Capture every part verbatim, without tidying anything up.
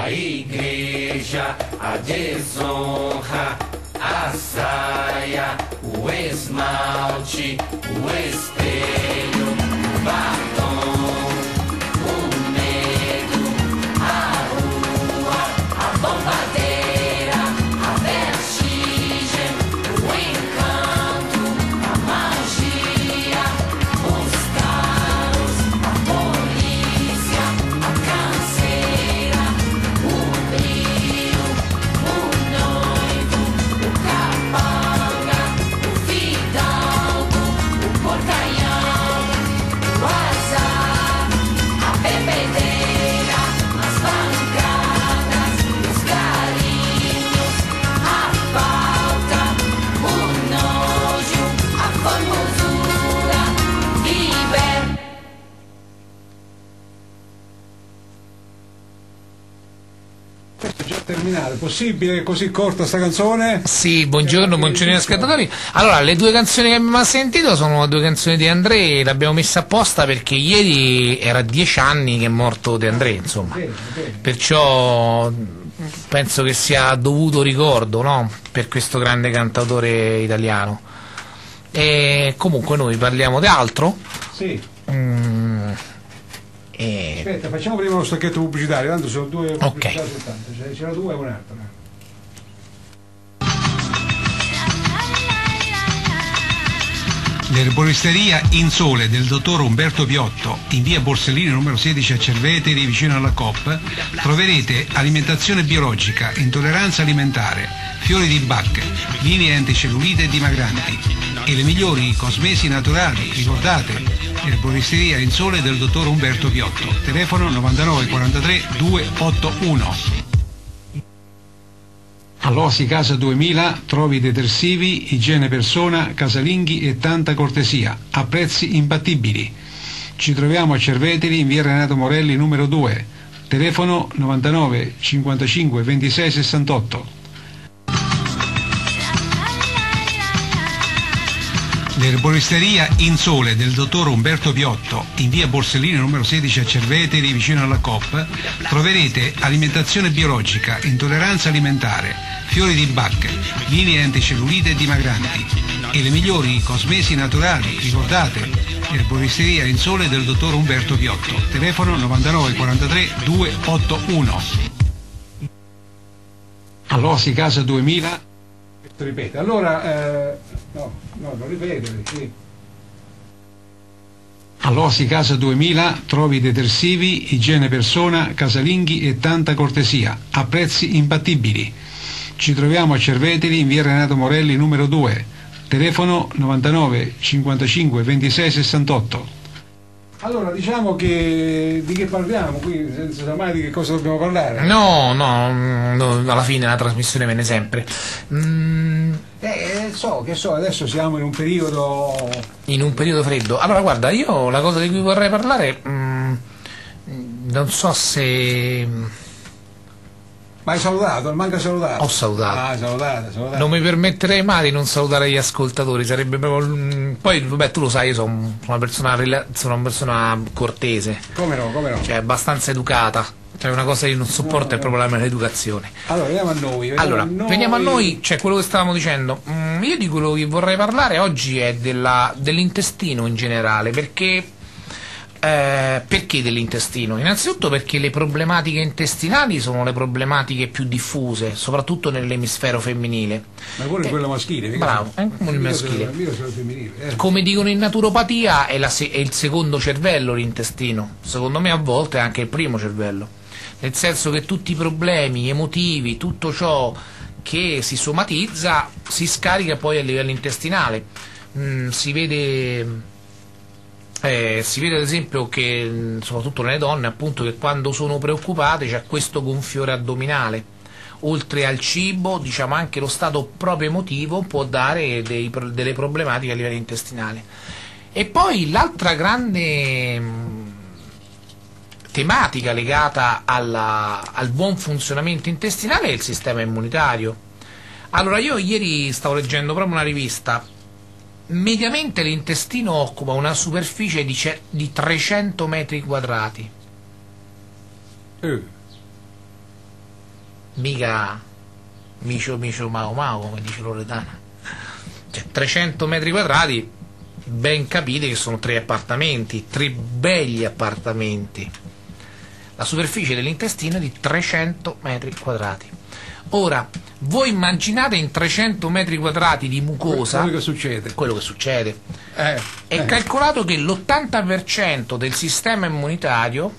a igreja, a desonra, a saia, o esmalte, o espelho, o batom, o medo, a rua, a bombadeira, a vertigem, o encanto, a magia, os carros, a polícia, a canseira, o brilho, o noivo, o capanga, o fidalgo, o porcaião, o azar, a bebedeira, as pancadas, os carinhos, a falta, o nojo, a formosura, liber. Questo è già terminato, è possibile così corta sta canzone? Sì, buongiorno, buongiorno ascoltatori. Allora, le due canzoni che abbiamo sentito sono due canzoni di André, le abbiamo messe apposta perché ieri era dieci anni che è morto De André, insomma. Bene, bene. Perciò penso che sia dovuto ricordo, no? Per questo grande cantautore italiano. E comunque noi parliamo di altro. Sì. Mm, e... Aspetta, facciamo prima lo stacchetto pubblicitario, tanto sono due Ok. pubblicità soltanto, cioè, c'era due e un'altra. L'erboristeria In Sole del dottor Umberto Piotto, in via Borsellino numero sedici a Cerveteri, vicino alla Coop, troverete alimentazione biologica, intolleranza alimentare, fiori di bacche, linee anticellulite e dimagranti e le migliori cosmesi naturali. Ricordate, Erboristeria In Sole del dottor Umberto Piotto, telefono novantanove quarantatré duecentottantuno. All'Osi Casa duemila trovi detersivi, igiene persona, casalinghi e tanta cortesia, a prezzi imbattibili. Ci troviamo a Cerveteri in via Renato Morelli numero due, telefono novantanove cinquantacinque ventisei sessantotto. L'erboristeria In Sole del dottor Umberto Piotto, in via Borsellino numero sedici a Cerveteri, vicino alla Coop, troverete alimentazione biologica, intolleranza alimentare, fiori di bacche, linee anticellulite e dimagranti e le migliori cosmesi naturali. Ricordate, Erboristeria In Sole del dottor Umberto Piotto, telefono novantanove quarantatré duecentottantuno. All'Osi Casa duemila. Ripete, allora, eh, no, no, non ripetere, sì. All'Osi Casa duemila trovi detersivi, igiene persona, casalinghi e tanta cortesia, a prezzi imbattibili. Ci troviamo a Cerveteri in via Renato Morelli numero due, telefono novantanove cinquantacinque ventisei sessantotto. Allora, diciamo che di che parliamo qui, senza mai di che cosa dobbiamo parlare? No, no, no, alla fine la trasmissione viene sempre. Mm, Eh, so, che so, adesso siamo in un periodo... in un periodo freddo. Allora, guarda, io la cosa di cui vorrei parlare, mm, non so se... Ma hai salutato? Manca salutato? Ho salutato. Ah, salutato, salutato. Non mi permetterei mai di non salutare gli ascoltatori, sarebbe proprio... mm, Poi, vabbè, tu lo sai, io sono una persona, rela- sono una persona cortese, Come no, come no. cioè abbastanza educata. Cioè una cosa che io non sopporto No, è proprio la maleducazione. Allora, veniamo a noi. Veniamo Allora, a noi. veniamo a noi, cioè quello che stavamo dicendo. Mm, io di quello che vorrei parlare oggi è della- dell'intestino in generale, perché eh, perché dell'intestino? Innanzitutto perché le problematiche intestinali sono le problematiche più diffuse, soprattutto nell'emisfero femminile. Ma pure Eh, quello maschile. mica bravo, solo- eh, come il mica maschile. solo- mica solo il femminile. eh. Come dicono in naturopatia è, la se- è il secondo cervello l'intestino, secondo me a volte è anche il primo cervello, nel senso che tutti i problemi emotivi, tutto ciò che si somatizza si scarica poi a livello intestinale. Mm, si vede eh, si vede ad esempio che mm, soprattutto nelle donne appunto che quando sono preoccupate c'è questo gonfiore addominale. Oltre al cibo, diciamo anche lo stato proprio emotivo può dare dei pro- delle problematiche a livello intestinale. E poi l'altra grande mh, tematica legata alla- al buon funzionamento intestinale è il sistema immunitario. Allora, io ieri stavo leggendo proprio una rivista. Mediamente l'intestino occupa una superficie di, ce- di trecento metri quadrati. Eh, mica micio micio mao mao, come dice Loredana. Cioè, trecento metri quadrati, ben capite che sono tre appartamenti, tre belli appartamenti. La superficie dell'intestino è di trecento metri quadrati. Ora, voi immaginate in trecento metri quadrati di mucosa quello che succede. Quello che succede. Eh, È eh. calcolato che l'ottanta per cento del sistema immunitario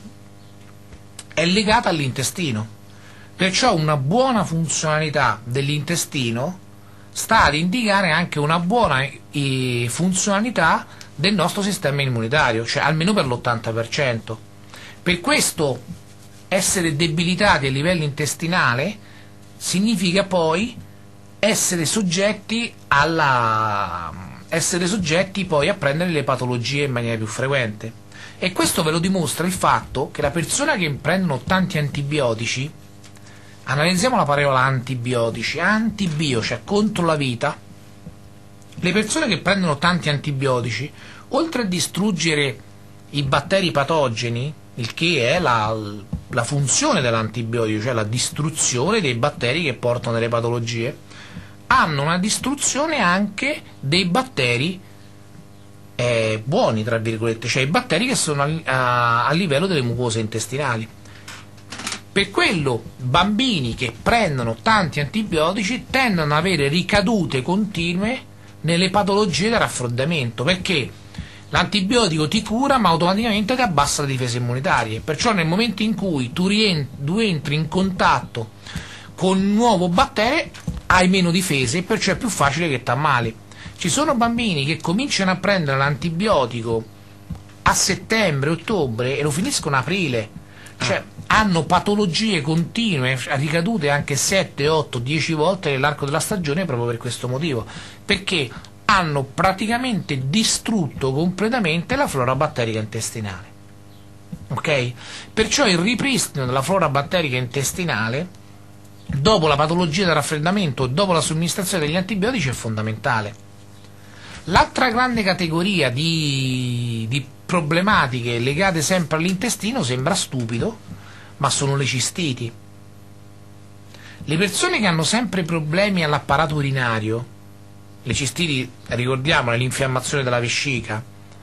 è legato all'intestino. Perciò una buona funzionalità dell'intestino sta ad indicare anche una buona eh, funzionalità del nostro sistema immunitario, cioè almeno per l'ottanta per cento. Per questo essere debilitati a livello intestinale significa poi essere soggetti alla essere soggetti poi a prendere le patologie in maniera più frequente. E questo ve lo dimostra il fatto che la persona che prendono tanti antibiotici, analizziamo la parola antibiotici, antibio, cioè contro la vita, le persone che prendono tanti antibiotici, oltre a distruggere i batteri patogeni, il che è la, la funzione dell'antibiotico, cioè la distruzione dei batteri che portano delle patologie, hanno una distruzione anche dei batteri eh, buoni, tra virgolette, cioè i batteri che sono a, a, a livello delle mucose intestinali. Per quello bambini che prendono tanti antibiotici tendono ad avere ricadute continue nelle patologie da raffreddamento, perché l'antibiotico ti cura ma automaticamente ti abbassa le difese immunitarie. Perciò nel momento in cui tu rientri in contatto con un nuovo batterio hai meno difese e perciò è più facile che ti ammali. Ci sono bambini che cominciano a prendere l'antibiotico a settembre, ottobre e lo finiscono a aprile, cioè hanno patologie continue, ricadute anche sette, otto, dieci volte nell'arco della stagione proprio per questo motivo, perché hanno praticamente distrutto completamente la flora batterica intestinale. Ok? Perciò il ripristino della flora batterica intestinale dopo la patologia da raffreddamento e dopo la somministrazione degli antibiotici è fondamentale. L'altra grande categoria di, di problematiche legate sempre all'intestino, sembra stupido, ma sono le cistiti. Le persone che hanno sempre problemi all'apparato urinario, le cistiti, ricordiamo, l'infiammazione della vescica,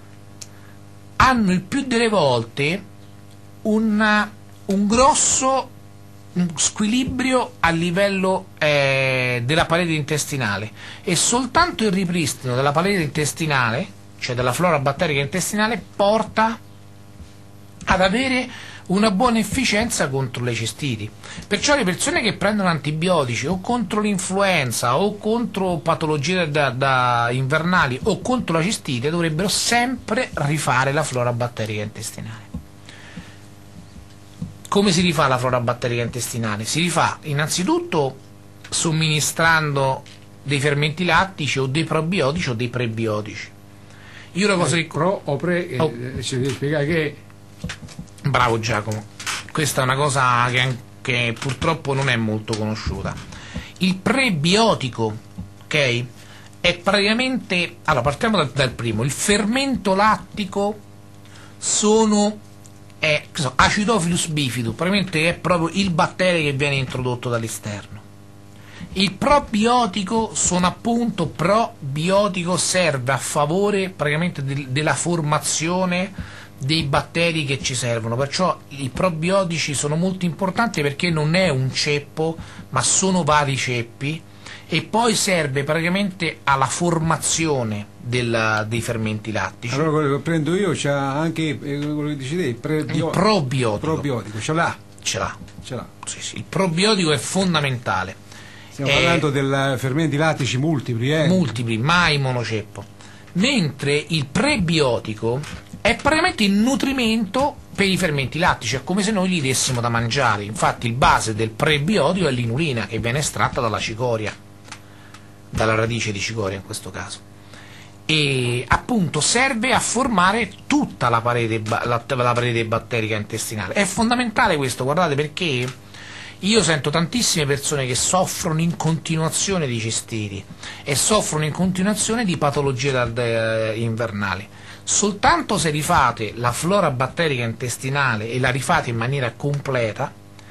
hanno il più delle volte una, un grosso squilibrio a livello eh, della parete intestinale, e soltanto il ripristino della parete intestinale, cioè della flora batterica intestinale, porta ad avere una buona efficienza contro le cistiti. Perciò le persone che prendono antibiotici o contro l'influenza o contro patologie da, da invernali o contro la cistite dovrebbero sempre rifare la flora batterica intestinale. Come si rifà la flora batterica intestinale? Si rifà innanzitutto somministrando dei fermenti lattici o dei probiotici o dei prebiotici. Io una cosa eh, che... pro o pre, Oh. eh, ci devi spiegare che Bravo Giacomo, questa è una cosa che, che purtroppo non è molto conosciuta. Il prebiotico, ok, è praticamente... Allora, partiamo dal, dal primo. Il fermento lattico sono è che so, Acidophilus bifidus, praticamente è proprio il batterio che viene introdotto dall'esterno. Il probiotico sono appunto probiotico, serve a favore praticamente de, della formazione dei batteri che ci servono, perciò i probiotici sono molto importanti perché non è un ceppo ma sono vari ceppi, e poi serve praticamente alla formazione del, dei fermenti lattici. allora quello che prendo io c'ha anche eh, quello che dici te, il, prebio- Il probiotico probiotico, ce l'ha, ce l'ha, ce l'ha. sì, sì. Il probiotico è fondamentale. Stiamo Eh, parlando del fermenti lattici multipli, eh? multipli, mai monoceppo, mentre il prebiotico è praticamente il nutrimento per i fermenti lattici, è come se noi gli dessimo da mangiare. Infatti il base del prebiotico è l'inulina, che viene estratta dalla cicoria, dalla radice di cicoria in questo caso, e appunto serve a formare tutta la parete, la, la parete batterica intestinale. È fondamentale questo, guardate, perché io sento tantissime persone che soffrono in continuazione di cistiti e soffrono in continuazione di patologie da, da, invernali. Soltanto se rifate la flora batterica intestinale e la rifate in maniera completa,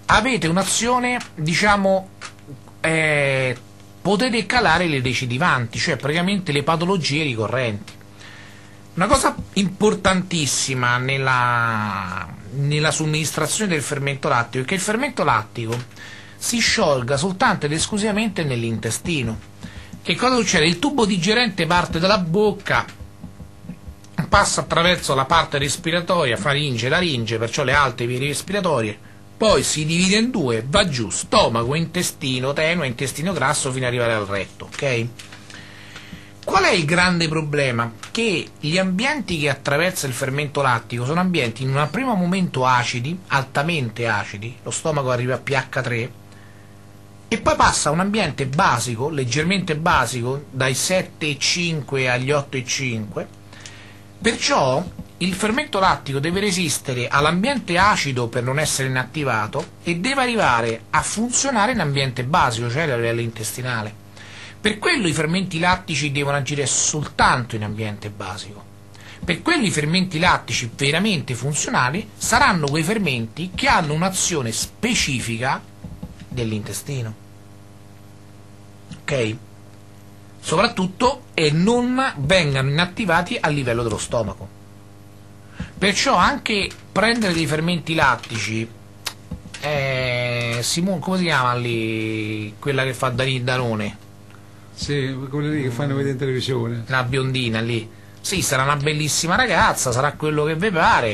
avete un'azione, diciamo, eh, potete calare le recidivanti, cioè praticamente le patologie ricorrenti. Una cosa importantissima nella, nella somministrazione del fermento lattico è che il fermento lattico si sciolga soltanto ed esclusivamente nell'intestino. Che cosa succede? Il tubo digerente parte dalla bocca, passa attraverso la parte respiratoria, faringe, laringe, perciò le alte vie respiratorie, poi si divide in due, va giù, stomaco, intestino tenue, intestino grasso fino ad arrivare al retto, ok? Qual è il grande problema? Che gli ambienti che attraversa il fermento lattico sono ambienti in un primo momento acidi, altamente acidi, lo stomaco arriva a pH tre, e poi passa a un ambiente basico, leggermente basico, dai sette virgola cinque agli otto virgola cinque, perciò il fermento lattico deve resistere all'ambiente acido per non essere inattivato e deve arrivare a funzionare in ambiente basico, cioè a livello intestinale. Per quello i fermenti lattici devono agire soltanto in ambiente basico. Per quello i fermenti lattici veramente funzionali saranno quei fermenti che hanno un'azione specifica dell'intestino. Ok? Soprattutto e non vengano inattivati a livello dello stomaco. Perciò anche prendere dei fermenti lattici, eh, Simone, come si chiama lì quella che fa Danone? Sì, quelle lì che fanno vedere in televisione. La biondina lì. Sì, sarà una bellissima ragazza, sarà quello che vi pare,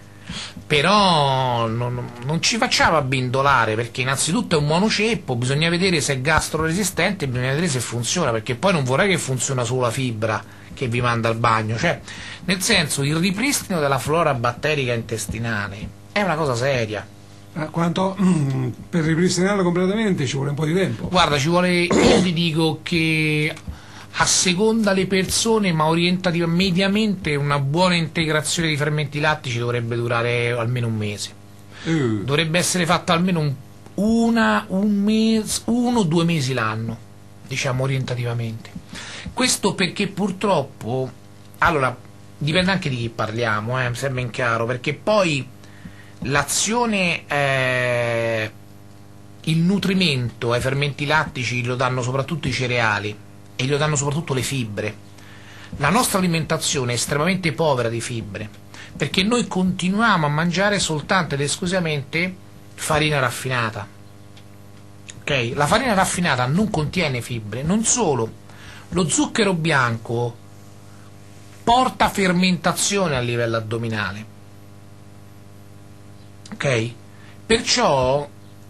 però non, non ci facciamo abbindolare, perché innanzitutto è un monoceppo, bisogna vedere se è gastroresistente, bisogna vedere se funziona, perché poi non vorrei che funziona solo la fibra che vi manda al bagno, cioè nel senso il ripristino della flora batterica intestinale è una cosa seria. Ah, quanto mm, per ripristinarlo completamente ci vuole un po' di tempo. Guarda, ci vuole, io ti dico che a seconda le persone, ma orientativa mediamente una buona integrazione di fermenti lattici dovrebbe durare almeno un mese. Uh. Dovrebbe essere fatta almeno un, una, un mese, uno o due mesi l'anno, diciamo orientativamente. Questo perché purtroppo, allora, dipende anche di chi parliamo, eh, mi sembra in chiaro, perché poi l'azione, eh, il nutrimento ai fermenti lattici lo danno soprattutto i cereali e lo danno soprattutto le fibre. La nostra alimentazione è estremamente povera di fibre, perché noi continuiamo a mangiare soltanto ed esclusivamente farina raffinata. Ok? La farina raffinata non contiene fibre, non solo, lo zucchero bianco porta fermentazione a livello addominale. Ok? Perciò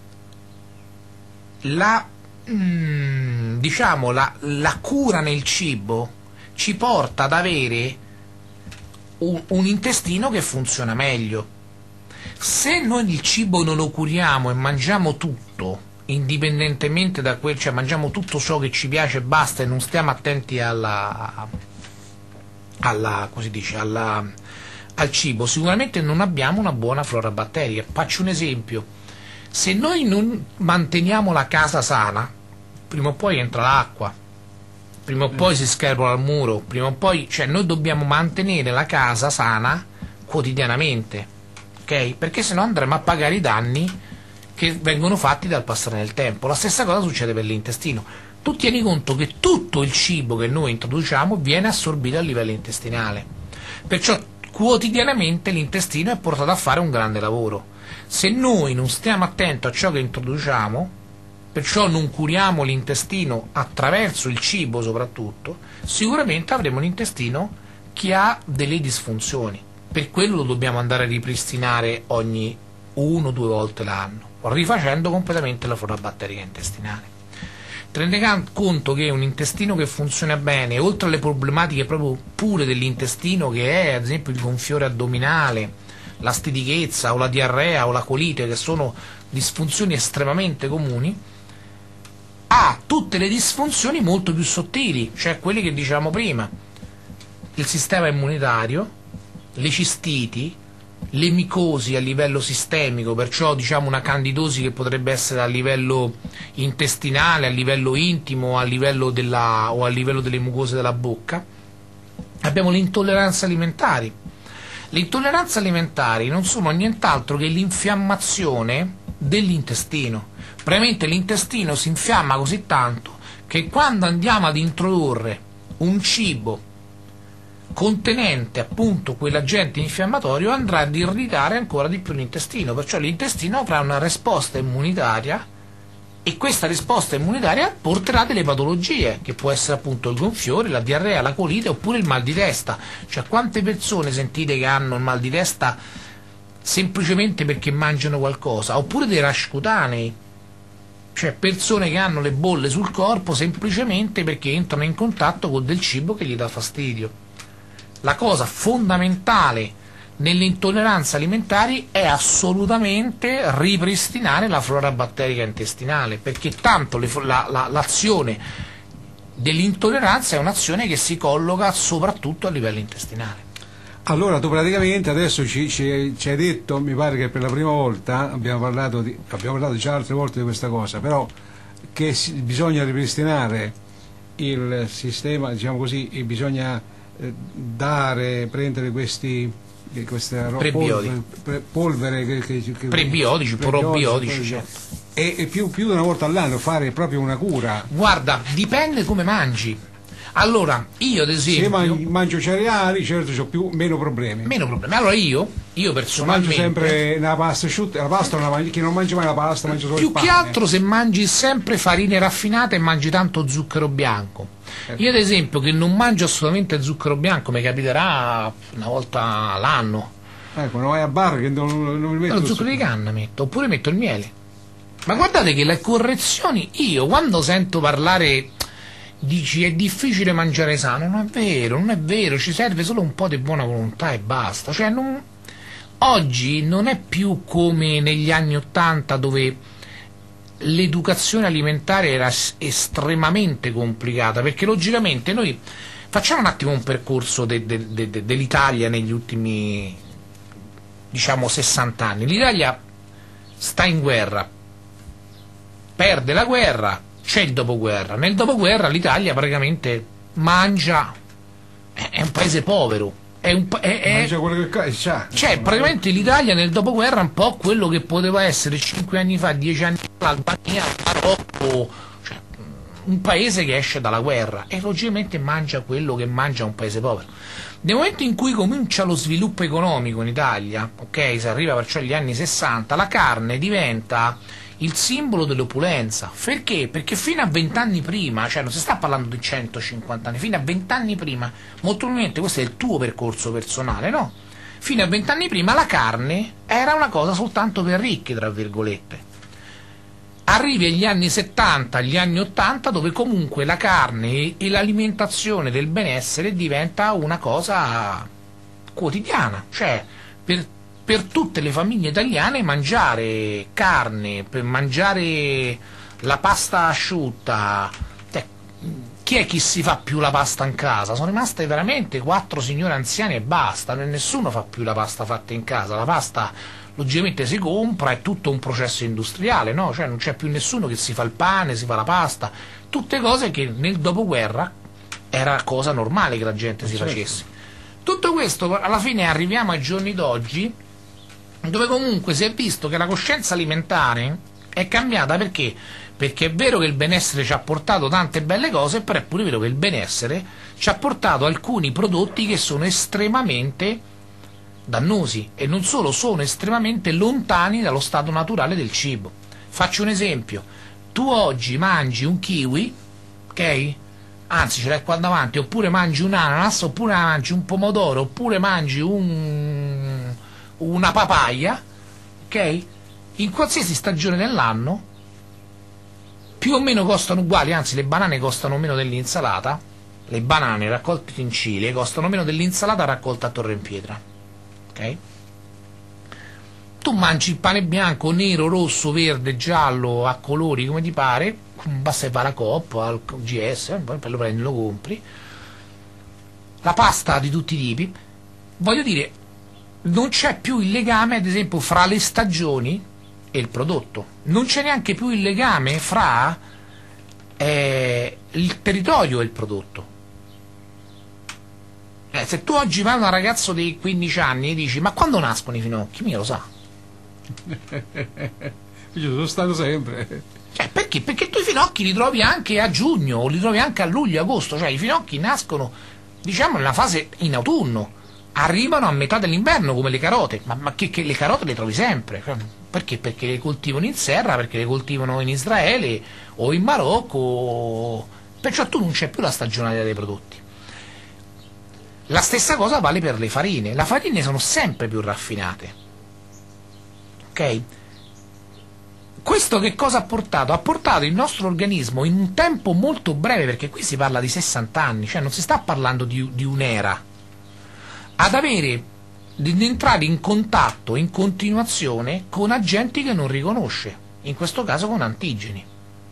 la mm, diciamo la, la cura nel cibo ci porta ad avere un, un intestino che funziona meglio. Se noi il cibo non lo curiamo e mangiamo tutto indipendentemente da quel, cioè mangiamo tutto ciò che ci piace e basta, e non stiamo attenti alla alla come si dice alla al cibo, sicuramente non abbiamo una buona flora batterica. Faccio un esempio: se noi non manteniamo la casa sana, prima o poi entra l'acqua, prima o poi si scherpola il muro, prima o poi, cioè noi dobbiamo mantenere la casa sana quotidianamente, ok? Perché sennò andremo a pagare i danni che vengono fatti dal passare del tempo. La stessa cosa succede per l'intestino. Tu tieni conto che tutto il cibo che noi introduciamo viene assorbito a livello intestinale, perciò quotidianamente l'intestino è portato a fare un grande lavoro. Se noi non stiamo attenti a ciò che introduciamo, perciò non curiamo l'intestino attraverso il cibo soprattutto, sicuramente avremo un intestino che ha delle disfunzioni. Per quello lo dobbiamo andare a ripristinare ogni uno o due volte l'anno, rifacendo completamente la flora batterica intestinale. Tenete conto che un intestino che funziona bene, oltre alle problematiche proprio pure dell'intestino, che è ad esempio il gonfiore addominale, la stitichezza o la diarrea o la colite, che sono disfunzioni estremamente comuni, ha tutte le disfunzioni molto più sottili, cioè quelle che dicevamo prima: il sistema immunitario, le cistiti, le micosi a livello sistemico, perciò diciamo una candidosi che potrebbe essere a livello intestinale, a livello intimo, a livello della, o a livello delle mucose della bocca. Abbiamo le intolleranze alimentari. Le intolleranze alimentari non sono nient'altro che l'infiammazione dell'intestino. Praticamente l'intestino si infiamma così tanto che quando andiamo ad introdurre un cibo contenente appunto quell'agente infiammatorio andrà ad irritare ancora di più l'intestino, perciò l'intestino avrà una risposta immunitaria e questa risposta immunitaria porterà delle patologie, che può essere appunto il gonfiore, la diarrea, la colite oppure il mal di testa. Cioè, quante persone sentite che hanno il mal di testa semplicemente perché mangiano qualcosa, oppure dei rash cutanei, cioè persone che hanno le bolle sul corpo semplicemente perché entrano in contatto con del cibo che gli dà fastidio. La cosa fondamentale nelle intolleranze alimentari è assolutamente ripristinare la flora batterica intestinale, perché tanto le, la, la, l'azione dell'intolleranza è un'azione che si colloca soprattutto a livello intestinale. Allora tu praticamente adesso ci, ci, ci hai detto, mi pare che per la prima volta abbiamo parlato, di, abbiamo parlato già altre volte di questa cosa, però che si, bisogna ripristinare il sistema, diciamo così, e bisogna eh, dare, prendere questi queste prebiotici, polvere, polvere che, che, che, prebiotici, probiotici, certo. E, e più, più di una volta all'anno fare proprio una cura. Guarda, dipende come mangi. Allora, io ad esempio se man- mangio cereali, certo ho più meno problemi. Meno problemi. Allora io, io personalmente mangio sempre una pasta asciutta, la pasta non la mangio, chi non mangia mai la pasta mangia solo più il pane. Più che altro se mangi sempre farine raffinate e mangi tanto zucchero bianco. Io ad esempio che non mangio assolutamente zucchero bianco, mi capiterà una volta l'anno. Ecco, quando vai a bar che non, non mi metto lo zucchero di canna metto, oppure metto il miele. Ma guardate che le correzioni, io quando sento parlare dici è difficile mangiare sano, non è vero, non è vero, ci serve solo un po' di buona volontà e basta. Cioè non, oggi non è più come negli anni Ottanta dove l'educazione alimentare era estremamente complicata, perché logicamente noi facciamo un attimo un percorso de, de, de, de, dell'Italia negli ultimi diciamo sessanta anni. L'Italia sta in guerra, perde la guerra, c'è il dopoguerra. Nel dopoguerra l'Italia praticamente mangia, è un paese povero. È un, è, è, mangia quello che c'ha. Cioè, praticamente l'Italia nel dopoguerra è un po' quello che poteva essere cinque anni fa, dieci anni fa, l'Albania, il Marocco, cioè, un paese che esce dalla guerra e logicamente mangia quello che mangia un paese povero. Nel momento in cui comincia lo sviluppo economico in Italia, ok, si arriva perciò agli anni sessanta, la carne diventa il simbolo dell'opulenza. Perché? Perché fino a vent'anni prima, cioè non si sta parlando di centocinquanta anni, fino a vent'anni prima, molto probabilmente questo è il tuo percorso personale, no? Fino a vent'anni prima la carne era una cosa soltanto per ricchi, tra virgolette. Arrivi agli anni settanta, agli anni ottanta, dove comunque la carne e l'alimentazione del benessere diventa una cosa quotidiana, cioè per per tutte le famiglie italiane mangiare carne, per mangiare la pasta asciutta. Eh, chi è chi si fa più la pasta in casa? Sono rimaste veramente quattro signore anziane e basta, nessuno fa più la pasta fatta in casa. La pasta logicamente si compra, è tutto un processo industriale, no? Cioè non c'è più nessuno che si fa il pane, si fa la pasta, tutte cose che nel dopoguerra era cosa normale che la gente si facesse. Tutto questo alla fine arriviamo ai giorni d'oggi, dove comunque si è visto che la coscienza alimentare è cambiata. Perché? Perché è vero che il benessere ci ha portato tante belle cose, però è pure vero che il benessere ci ha portato alcuni prodotti che sono estremamente dannosi e non solo, sono estremamente lontani dallo stato naturale del cibo. Faccio un esempio: tu oggi mangi un kiwi, ok? Anzi ce l'hai qua davanti, oppure mangi un ananas, oppure mangi un pomodoro, oppure mangi un una papaya, ok? In qualsiasi stagione dell'anno più o meno costano uguali, anzi le banane costano meno dell'insalata, le banane raccolte in Cile costano meno dell'insalata raccolta a Torre in Pietra, ok? Tu mangi il pane bianco, nero, rosso, verde, giallo, a colori come ti pare, basta fare la Coop, al G S, poi lo prendi, lo compri, la pasta di tutti i tipi. Voglio dire, non c'è più il legame, ad esempio, fra le stagioni e il prodotto. Non c'è neanche più il legame fra eh, il territorio e il prodotto. Eh, se tu oggi vai a un ragazzo di quindici anni e dici: ma quando nascono i finocchi? Mica lo sa. Io sono stato sempre. Cioè, perché? Perché tu i finocchi li trovi anche a giugno, o li trovi anche a luglio, agosto, cioè i finocchi nascono, diciamo, nella fase in autunno, arrivano a metà dell'inverno come le carote, ma, ma che, che le carote le trovi sempre. Perché? Perché le coltivano in serra, perché le coltivano in Israele o in Marocco, perciò tu non c'è più la stagionalità dei prodotti. La stessa cosa vale per le farine, le farine sono sempre più raffinate, ok? Questo che cosa ha portato? Ha portato il nostro organismo in un tempo molto breve, perché qui si parla di sessanta anni, cioè non si sta parlando di, di un'era, ad avere, di entrare in contatto, in continuazione, con agenti che non riconosce, in questo caso con antigeni.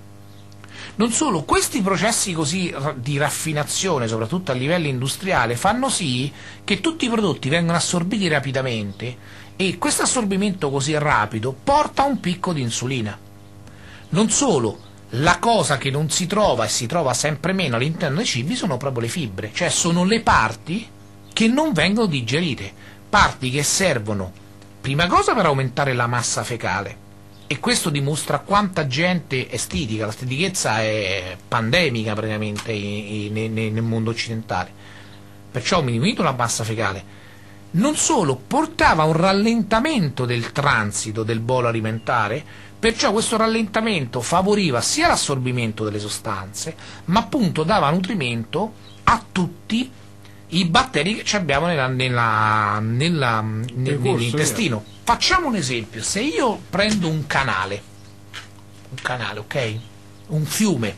Non solo, questi processi così di raffinazione, soprattutto a livello industriale, fanno sì che tutti i prodotti vengano assorbiti rapidamente, e questo assorbimento così rapido porta a un picco di insulina. Non solo, la cosa che non si trova e si trova sempre meno all'interno dei cibi sono proprio le fibre, cioè sono le parti che non vengono digerite, parti che servono, prima cosa, per aumentare la massa fecale, e questo dimostra quanta gente è stetica. La stitichezza è pandemica praticamente nel mondo occidentale, perciò mi diminuito la massa fecale. Non solo, portava un rallentamento del transito del bolo alimentare, perciò questo rallentamento favoriva sia l'assorbimento delle sostanze, ma appunto dava nutrimento a tutti i batteri che abbiamo nella, nella, nella, nel, nell'intestino. Facciamo un esempio: se io prendo un canale, un canale, ok? Un fiume,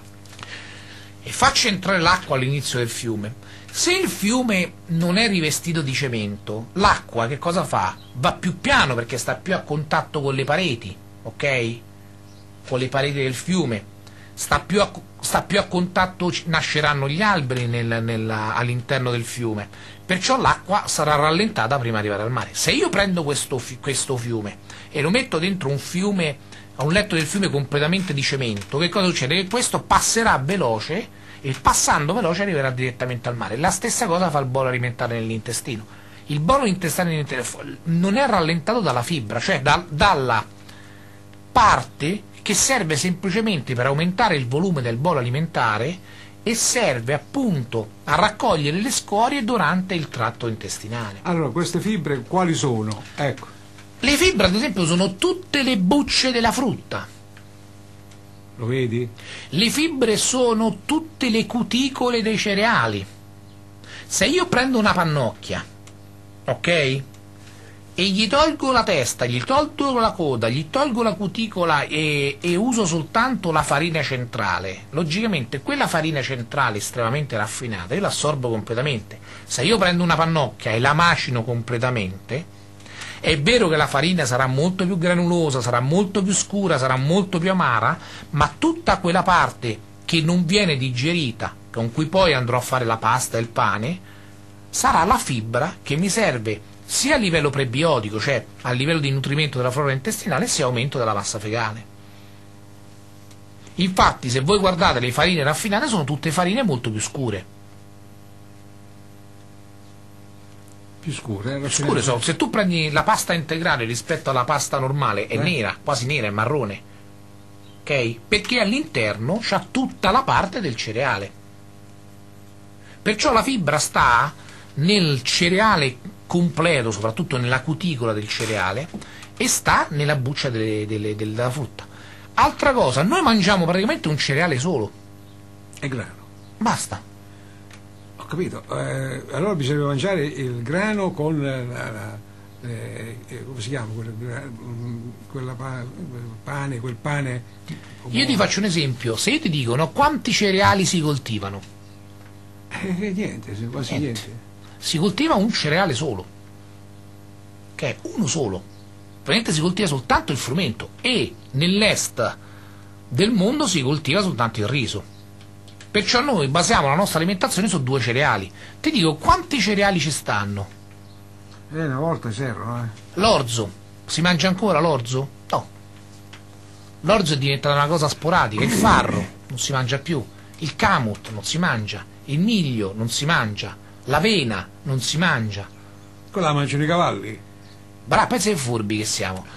e faccio entrare l'acqua all'inizio del fiume, se il fiume non è rivestito di cemento, l'acqua che cosa fa? Va più piano perché sta più a contatto con le pareti, ok? Con le pareti del fiume, sta più a, sta più a contatto, nasceranno gli alberi nel, nella, all'interno del fiume, perciò l'acqua sarà rallentata prima di arrivare al mare. Se io prendo questo, questo fiume e lo metto dentro un fiume, a un letto del fiume completamente di cemento, che cosa succede? Che questo passerà veloce, e passando veloce arriverà direttamente al mare. La stessa cosa fa il bolo alimentare nell'intestino. Il bolo intestinale non è rallentato dalla fibra, cioè da, dalla parte che serve semplicemente per aumentare il volume del bolo alimentare, e serve appunto a raccogliere le scorie durante il tratto intestinale. Allora, queste fibre quali sono? Ecco. Le fibre, ad esempio, sono tutte le bucce della frutta. Lo vedi? Le fibre sono tutte le cuticole dei cereali. Se io prendo una pannocchia, ok? E gli tolgo la testa, gli tolgo la coda, gli tolgo la cuticola e, e uso soltanto la farina centrale, logicamente quella farina centrale estremamente raffinata io l'assorbo completamente. Se io prendo una pannocchia e la macino completamente, è vero che la farina sarà molto più granulosa, sarà molto più scura, sarà molto più amara, ma tutta quella parte che non viene digerita, con cui poi andrò a fare la pasta e il pane, sarà la fibra che mi serve sia a livello prebiotico, cioè a livello di nutrimento della flora intestinale, sia aumento della massa fecale. Infatti, se voi guardate le farine raffinate, sono tutte farine molto più scure. Più scure, eh, scure sono. Se tu prendi la pasta integrale rispetto alla pasta normale, è eh. nera, quasi nera, è marrone, ok? Perché all'interno c'ha tutta la parte del cereale. Perciò la fibra sta nel cereale completo, soprattutto nella cuticola del cereale, e sta nella buccia delle, delle, della frutta. Altra cosa, noi mangiamo praticamente un cereale solo. È grano. Basta. Ho capito, eh, allora bisogna mangiare il grano con la, la, eh, come si chiama quel, quella pa, quel pane, quel pane. Io ti faccio un esempio: se io ti dico, no, quanti cereali si coltivano? Eh, niente, quasi niente. niente. Si coltiva un cereale solo, che è uno solo. Praticamente si coltiva soltanto il frumento, e nell'est del mondo si coltiva soltanto il riso. Perciò noi basiamo la nostra alimentazione su due cereali. Ti dico, quanti cereali ci stanno? Eh, una volta c'erano, eh. L'orzo. Si mangia ancora l'orzo? No. L'orzo è diventata una cosa sporadica. Il farro non si mangia più. Il camut non si mangia. Il miglio non si mangia. L'avena non si mangia. Quella la mangiano i cavalli. Bravo, pensa che furbi che siamo.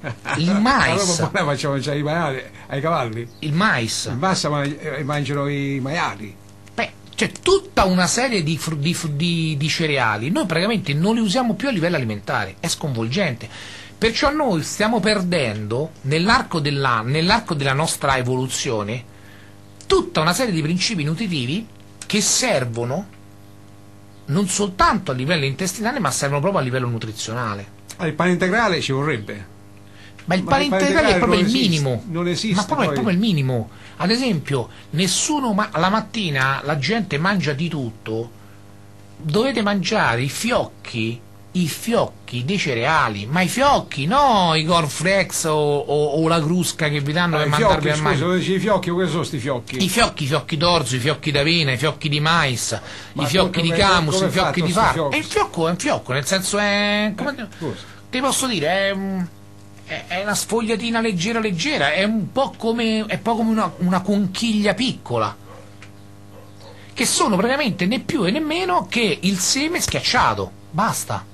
Il mais. Allora poi facciamo mangiare i maiali ai cavalli. Il mais. Basta, ma eh, mangiano i maiali. Beh, c'è tutta una serie di, fru- di, fru- di, di cereali. Noi praticamente non li usiamo più a livello alimentare. È sconvolgente. Perciò noi stiamo perdendo nell'arco della, nell'arco della nostra evoluzione tutta una serie di principi nutritivi che servono non soltanto a livello intestinale, ma servono proprio a livello nutrizionale. Ah, il pane integrale ci vorrebbe. Ma il Ma pane il pane integrale è integrale proprio non il esiste, minimo. non esiste, Ma proprio, poi. è proprio il minimo. Ad esempio, nessuno ma- la mattina la gente mangia di tutto. Dovete mangiare i fiocchi, i fiocchi dei cereali, ma i fiocchi, no i cornflakes o, o, o la crusca che vi danno Ah, per i mandarvi fiocchi, al scusa, mare. lo dici i fiocchi, cosa sono sti fiocchi? I fiocchi, i fiocchi d'orzo, i fiocchi d'avena, i fiocchi di mais, Ma i fiocchi come- di camus, come i fiocchi fatto di sti farro. fiocchi? E il fiocco è un fiocco, nel senso è... come Scusa. ti posso dire, è, un- è- è una sfogliatina leggera leggera, è un po' come, è un po' come una, una conchiglia piccola, che sono praticamente né più e né meno che il seme schiacciato, basta.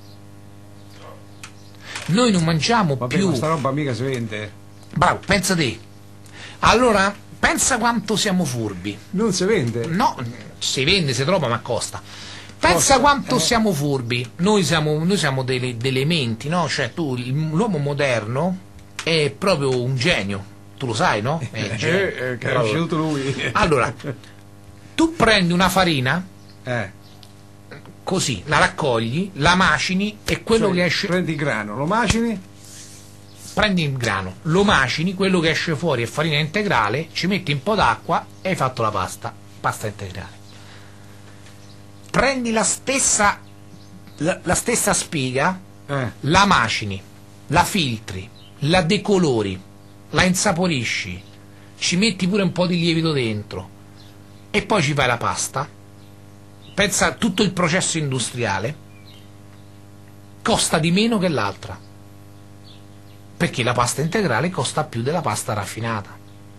Noi non mangiamo Vabbè, più... ma sta roba mica si vende. Bravo, pensa te. Allora, pensa quanto siamo furbi. Non si vende. No, si vende, si trova, ma costa. Pensa Costa, quanto eh. siamo furbi. Noi siamo, noi siamo delle, delle menti, no? Cioè, tu, il- l'uomo moderno è proprio un genio. Tu lo sai, no? È un genio. Eh, eh, che ha Bravo. scelto lui. Allora, tu prendi una farina, Eh, così, la raccogli, la macini e quello cioè, che esce... prendi il grano, lo macini, Prendi il grano, lo macini, quello che esce fuori è farina integrale, ci metti un po' d'acqua e hai fatto la pasta, pasta integrale. Prendi la stessa, la, la stessa spiga, eh, la macini, la filtri, la decolori, la insaporisci, ci metti pure un po' di lievito dentro e poi ci fai la pasta. Pensa a tutto il processo industriale, costa di meno che l'altra, perché la pasta integrale costa più della pasta raffinata.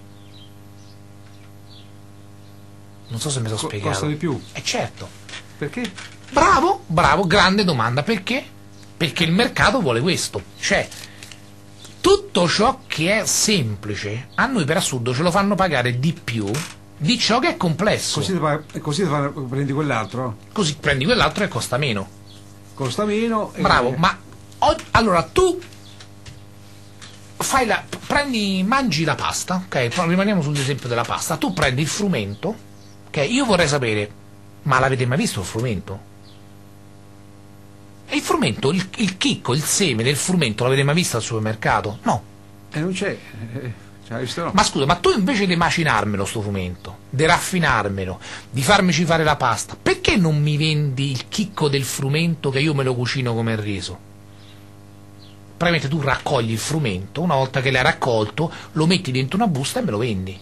Non so se mi sono co- spiegato. costa di più. E certo. Perché? Bravo, bravo, grande domanda. Perché? Perché il mercato vuole questo. Cioè, tutto ciò che è semplice, a noi per assurdo ce lo fanno pagare di più di ciò che è complesso. Così, Così, ti fa- così ti fa- prendi quell'altro, prendi quell'altro e costa meno. costa meno. e- Bravo, ma o- allora tu fai la, prendi, mangi la pasta, ok? Però rimaniamo sull'esempio della pasta. Tu prendi il frumento, ok? Io vorrei sapere, ma l'avete mai visto il frumento? E il frumento, il, il chicco, il seme del frumento l'avete mai visto al supermercato? No. E non c'è. eh, cioè, hai visto no? Ma scusa, ma tu invece di macinarmelo sto frumento, di raffinarmelo, di farmici fare la pasta, perché non mi vendi il chicco del frumento che io me lo cucino come il riso? Praticamente tu raccogli il frumento, una volta che l'hai raccolto, lo metti dentro una busta e me lo vendi.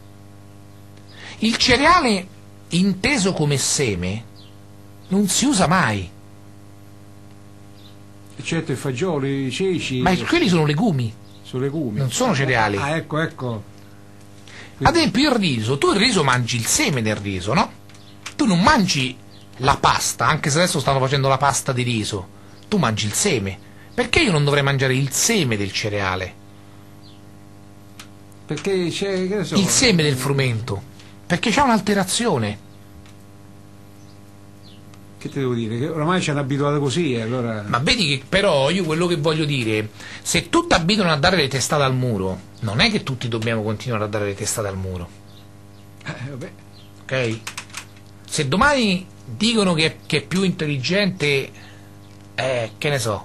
Il cereale inteso come seme non si usa mai, Eccetto i fagioli, i ceci, ma quelli sono legumi, sono legumi. non sono cereali. Ah, ecco, ecco. Ad esempio il riso, tu il riso mangi il seme del riso, no? Tu non mangi la pasta, anche se adesso stanno facendo la pasta di riso, tu mangi il seme. Perché io non dovrei mangiare il seme del cereale? Perché c'è, che ne so, Il seme del frumento? Perché c'è un'alterazione. che ti devo dire? Che oramai ci hanno abituato così, e allora. Ma vedi che però io quello che voglio dire, se tutti abitano a dare le testate al muro, non è che tutti dobbiamo continuare a dare le testate al muro, Eh, vabbè. ok? Se domani dicono che, che è più intelligente, eh, che ne so,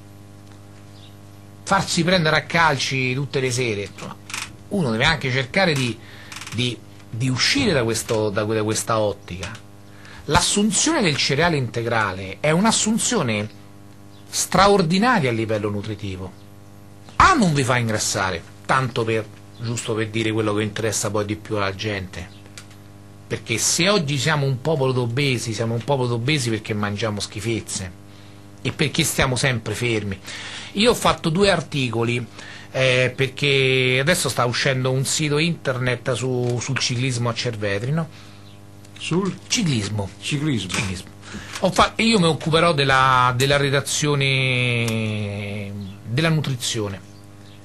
farsi prendere a calci tutte le sere, uno deve anche cercare di, di, di uscire da, questo, da, da questa ottica. L'assunzione del cereale integrale è un'assunzione straordinaria a livello nutritivo. A, non vi fa ingrassare, tanto per, giusto per dire quello che interessa poi di più alla gente, perché se oggi siamo un popolo d'obesi, siamo un popolo d'obesi perché mangiamo schifezze e perché stiamo sempre fermi. Io ho fatto due articoli eh, perché adesso sta uscendo un sito internet su, sul ciclismo a Cervetri, no? Sul Ciclismo. ciclismo. Ciclismo. Ho fa- io mi occuperò della, della redazione della nutrizione.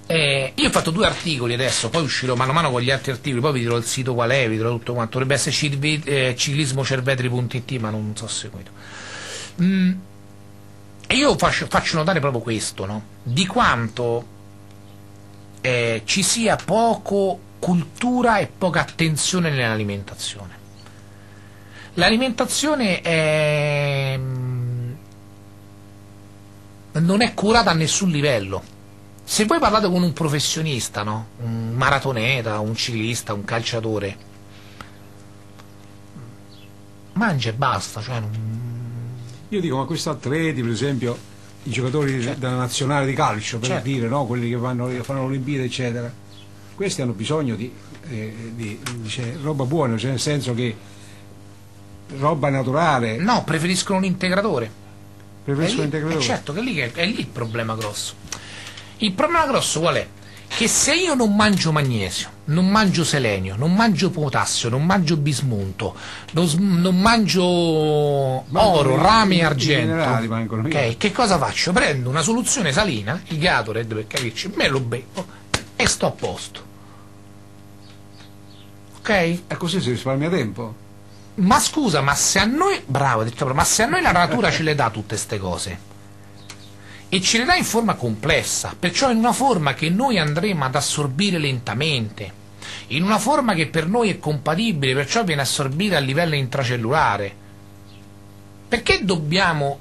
Eh, io ho fatto due articoli adesso, poi uscirò mano a mano con gli altri articoli, poi vi dirò il sito qual è, vi dirò tutto quanto. Dovrebbe essere cirve- eh, ciclismocervetri punto it, ma non so seguito. Mm, e io faccio, faccio notare proprio questo, no? Di quanto eh, ci sia poco cultura e poca attenzione nell'alimentazione. L'alimentazione è... non è curata a nessun livello. Se voi parlate con un professionista, no? Un maratoneta, un ciclista, un calciatore, mangia e basta, cioè non... Io dico, ma questi atleti, per esempio, i giocatori Certo. della nazionale di calcio, per Certo. dire, no? Quelli che vanno, fanno le Olimpiadi, eccetera, questi hanno bisogno di, eh, di dice, roba buona, cioè nel senso che roba naturale. No, preferiscono un integratore. Preferisco È lì- l'integratore. eh, certo che lì è, è lì il problema grosso. Il problema grosso qual è? Che se io non mangio magnesio, non mangio selenio, non mangio potassio, non mangio bismuto, non, s- non mangio oro, i- rame i- e i argento, minerali mancano, ok? Che cosa faccio? Prendo una soluzione salina, il Gatorade per capirci, me lo bevo e sto a posto. Ok? E così si risparmia tempo. Ma scusa, ma se a noi, bravo, hai detto proprio, ma se a noi la natura ce le dà tutte ste cose e ce le dà in forma complessa, perciò in una forma che noi andremo ad assorbire lentamente, in una forma che per noi è compatibile, perciò viene assorbita a livello intracellulare, perché dobbiamo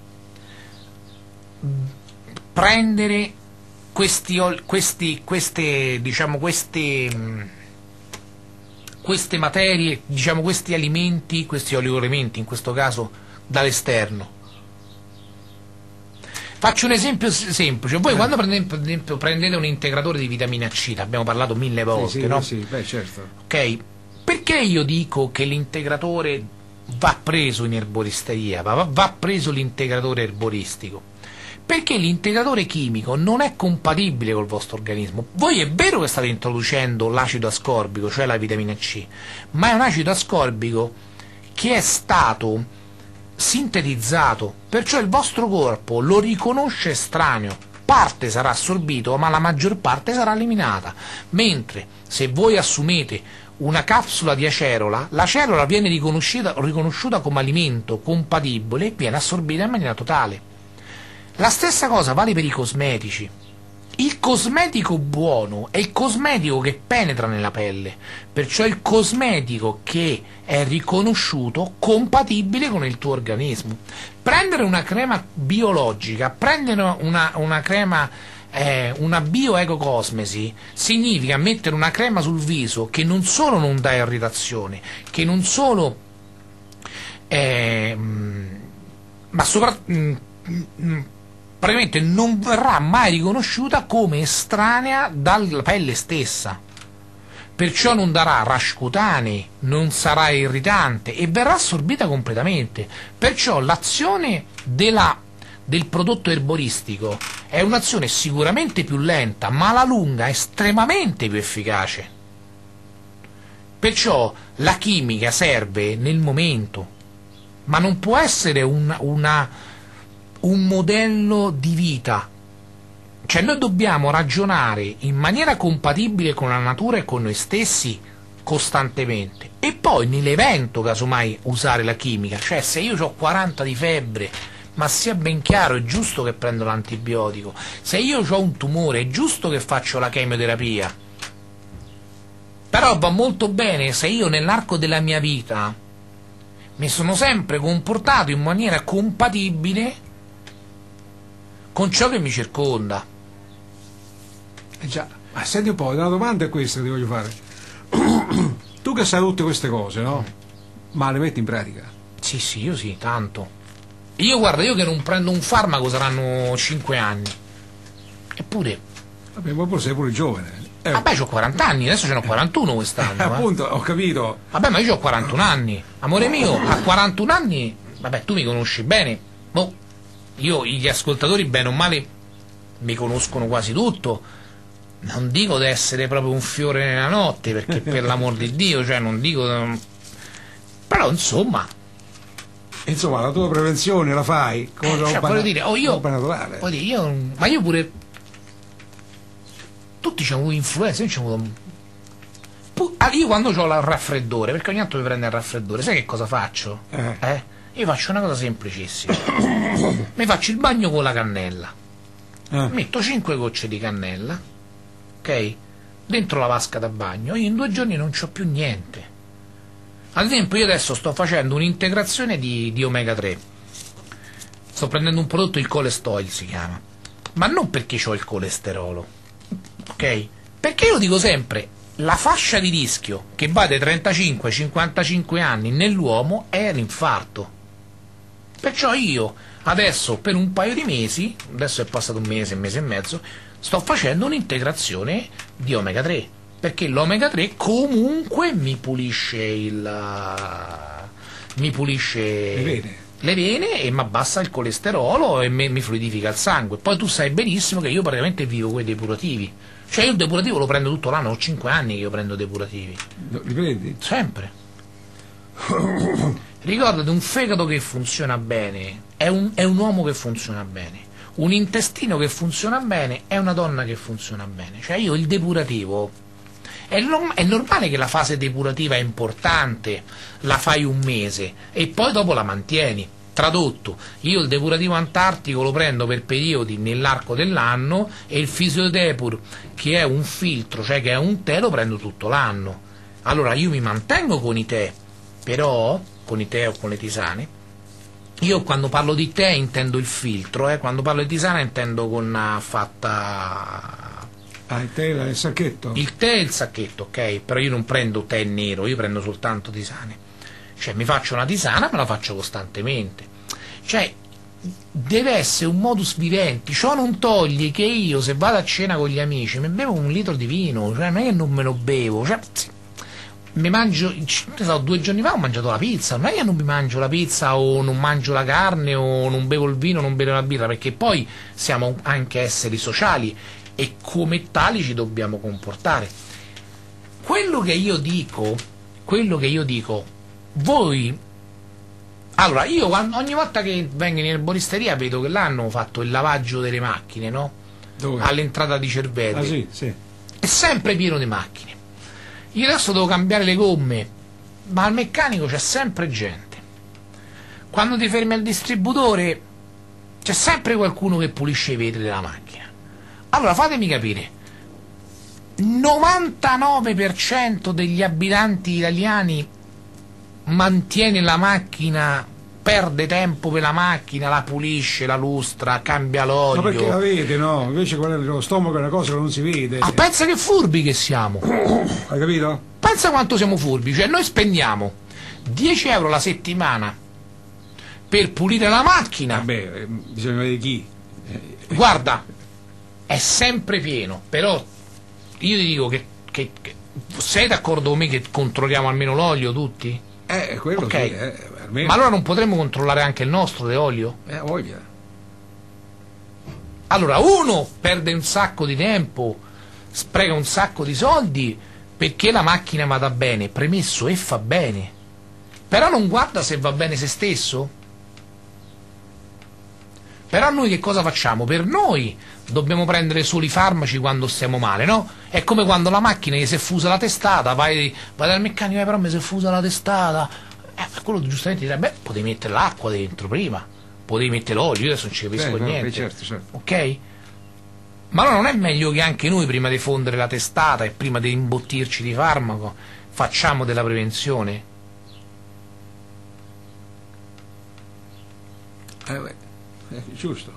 prendere questi, ol- questi queste, diciamo, queste mh, queste materie, diciamo questi alimenti, questi oligoelementi in questo caso dall'esterno? Faccio un esempio s- semplice. Voi Eh. quando prendete, per esempio, prendete un integratore di vitamina C, abbiamo parlato mille volte, Sì, sì, no? sì, beh, certo. Ok? Perché io dico che l'integratore va preso in erboristeria, va, va preso l'integratore erboristico? Perché l'integratore chimico non è compatibile col vostro organismo. Voi è vero che state introducendo l'acido ascorbico, cioè la vitamina C, ma è un acido ascorbico che è stato sintetizzato, perciò il vostro corpo lo riconosce estraneo, parte sarà assorbito ma la maggior parte sarà eliminata, mentre se voi assumete una capsula di acerola, l'acerola viene riconosciuta, riconosciuta come alimento compatibile e viene assorbita in maniera totale. La stessa cosa vale per i cosmetici. Il cosmetico buono è il cosmetico che penetra nella pelle, perciò il cosmetico che è riconosciuto compatibile con il tuo organismo. Prendere una crema biologica, prendere una, una crema, eh, una bioecocosmesi, significa mettere una crema sul viso che non solo non dà irritazione, che non solo, eh, ma soprattutto probabilmente non verrà mai riconosciuta come estranea dalla pelle stessa, perciò non darà rash cutanei, non sarà irritante e verrà assorbita completamente. Perciò l'azione della, del prodotto erboristico è un'azione sicuramente più lenta, ma alla lunga estremamente più efficace. Perciò la chimica serve nel momento, ma non può essere un, una un modello di vita. Cioè noi dobbiamo ragionare in maniera compatibile con la natura e con noi stessi costantemente e poi nell'evento casomai usare la chimica. Cioè se io ho quaranta di febbre, ma sia ben chiaro, è giusto che prendo l'antibiotico. Se io ho un tumore, è giusto che faccio la chemioterapia. Però va molto bene se io nell'arco della mia vita mi sono sempre comportato in maniera compatibile con ciò che mi circonda. Eh già, ma senti un po', una domanda è questa che ti voglio fare. Tu che sai tutte queste cose, no? Ma le metti in pratica? Sì, sì, io sì, tanto. Io guarda, io che non prendo un farmaco saranno cinque anni. Eppure, Vabbè, ma pure sei pure giovane. Eh, vabbè, ho quaranta anni, adesso ce ne ho quarantuno quest'anno. eh. appunto, ho capito. Vabbè, ma io ho quarantuno anni. Amore mio, a quarantuno anni, vabbè, tu mi conosci bene. Boh, io, gli ascoltatori, bene o male, mi conoscono quasi tutto. Non dico di essere proprio un fiore nella notte, perché per l'amor di Dio, cioè non dico... Però, insomma... Insomma, la tua prevenzione la fai con Eh, cioè, roba, voglio dire, oh, io, roba naturale. voglio dire, io, ma io pure tutti c'hanno avuto influenza, io c'ho avuto... Pu- ah, io quando ho il raffreddore, perché ogni tanto mi prende il raffreddore, sai che cosa faccio? Eh. Eh? Io faccio una cosa semplicissima. Mi faccio il bagno con la cannella. Eh. Metto cinque gocce di cannella, ok? Dentro la vasca da bagno, io in due giorni non c'ho più niente. Ad esempio io adesso sto facendo un'integrazione di, di omega tre, sto prendendo un prodotto, il Colestoil si chiama, ma non perché ho il colesterolo, ok? Perché io dico sempre, la fascia di rischio che va dai trentacinque ai cinquantacinque anni nell'uomo è l'infarto. Perciò io adesso per un paio di mesi, adesso è passato un mese, un mese e mezzo, sto facendo un'integrazione di omega tre, perché l'omega tre comunque mi pulisce il mi pulisce Le vene. le vene e mi abbassa il colesterolo e me, mi fluidifica il sangue. Poi tu sai benissimo che io praticamente vivo con i depurativi, cioè io il depurativo lo prendo tutto l'anno, ho cinque anni che io prendo depurativi, Li prendi? sempre. Ricordati, un fegato che funziona bene è un, è un uomo che funziona bene, un intestino che funziona bene è una donna che funziona bene. Cioè io il depurativo, è, norm- è normale che la fase depurativa è importante, la fai un mese e poi dopo la mantieni. Tradotto, io il depurativo antartico lo prendo per periodi nell'arco dell'anno e il Fisiodepur, che è un filtro, cioè che è un tè, lo prendo tutto l'anno. Allora io mi mantengo con i tè, però con i tè o con le tisane. Io quando parlo di tè intendo il filtro, eh, quando parlo di tisana intendo con una fatta... Ah, il tè, il sacchetto? Il tè e il sacchetto, ok? Però io non prendo tè nero, io prendo soltanto tisane. Cioè mi faccio una tisana, me la faccio costantemente. Cioè deve essere un modus vivendi. Ciò non toglie che io se vado a cena con gli amici mi bevo un litro di vino, cioè non è che non me lo bevo, cioè mi mangio, so, due giorni fa ho mangiato la pizza, non è che non mi mangio la pizza o non mangio la carne o non bevo il vino, non bevo la birra, perché poi siamo anche esseri sociali e come tali ci dobbiamo comportare. Quello che io dico, quello che io dico, voi, allora io quando, ogni volta che vengo in erboristeria vedo che là hanno fatto il lavaggio delle macchine, no? Dove? All'entrata di Cerveteri. Ah sì, sì. È sempre pieno di macchine. Io adesso devo cambiare le gomme, ma al meccanico c'è sempre gente. Quando ti fermi al distributore c'è sempre qualcuno che pulisce i vetri della macchina. Allora fatemi capire, novantanove per cento degli abitanti italiani mantiene la macchina, perde tempo per la macchina, la pulisce, la lustra, cambia l'olio. Ma perché la vede, no? Invece quella dello stomaco è una cosa che non si vede. Ah, pensa che furbi che siamo. Hai capito? Pensa quanto siamo furbi, cioè noi spendiamo dieci euro la settimana per pulire la macchina. Vabbè, bisogna vedere chi. Guarda, è sempre pieno, però io ti dico che, che, che sei d'accordo con me che controlliamo almeno l'olio tutti? Eh, quello Ok. sì, eh, almeno. Ma allora non potremmo controllare anche il nostro di olio? Eh, voglia. Allora uno perde un sacco di tempo, spreca un sacco di soldi perché la macchina vada bene, premesso e fa bene, però non guarda se va bene se stesso. Però noi che cosa facciamo? Per noi dobbiamo prendere solo i farmaci quando stiamo male, no? È come quando la macchina gli si è fusa la testata, vai, vai dal meccanico, eh, però mi si è fusa la testata. Eh, quello giustamente dirà, beh, potevi mettere l'acqua dentro prima, potevi mettere l'olio, io adesso non ci capisco Beh, no, niente. beh, certo, certo. Ok? Ma allora non è meglio che anche noi prima di fondere la testata e prima di imbottirci di farmaco facciamo della prevenzione? Eh, beh, è giusto.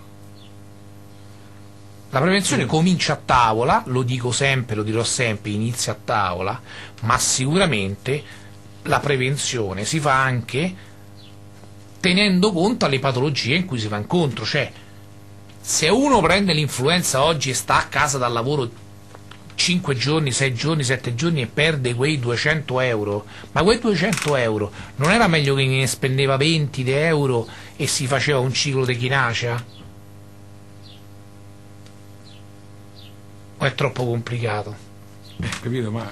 La prevenzione comincia a tavola, lo dico sempre, lo dirò sempre, inizia a tavola, ma sicuramente la prevenzione si fa anche tenendo conto alle patologie in cui si va incontro. Cioè, se uno prende l'influenza oggi e sta a casa dal lavoro cinque giorni, sei giorni, sette giorni e perde quei duecento euro, ma quei duecento euro non era meglio che ne spendeva venti di euro e si faceva un ciclo di chinacea? O è troppo complicato? Eh, capito, ma